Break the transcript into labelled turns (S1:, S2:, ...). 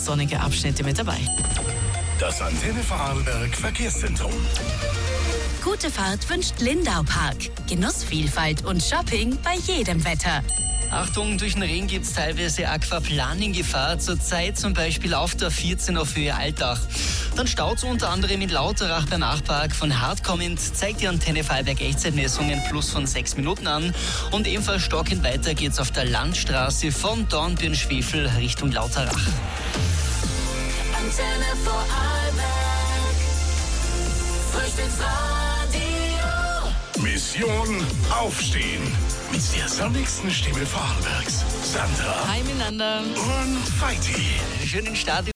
S1: sonnige Abschnitte mit dabei.
S2: Das Antenne Vorarlberg Verkehrszentrum.
S3: Gute Fahrt wünscht Lindau Park. Genussvielfalt und Shopping bei jedem Wetter.
S4: Achtung, durch den Regen gibt es teilweise Aquaplaning-Gefahr. Zurzeit zum Beispiel auf der 14 auf Höhe Altach. Dann staut es unter anderem in Lauterach beim Achpark. Von hart kommend zeigt die Antenne Vorarlberg Echtzeitmessungen plus von 6 Minuten an. Und ebenfalls stockend weiter geht es auf der Landstraße von Dornbirn-Schwefel Richtung Lauterach.
S5: Antenne Vorarlberg. Frühstücksradio.
S2: Mission Aufstehen. Mit der sonnigsten Stimme Vorarlbergs. Sandra
S1: Hi miteinander.
S2: und Feiti.
S4: Schönen Start